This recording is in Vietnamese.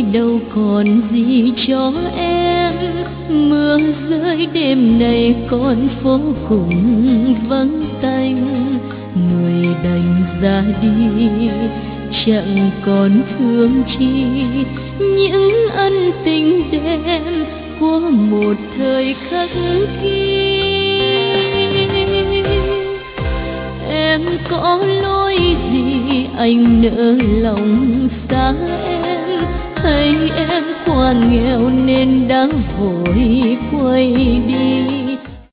đâu còn gì cho em. Mưa rơi đêm nay con phố cùng vắng tanh, người đành ra đi chẳng còn thương chi những ân tình đêm của một thời khắc kia. Em có lỗi gì anh nỡ lòng xa em, hay em quá nghèo nên đã vội quay đi.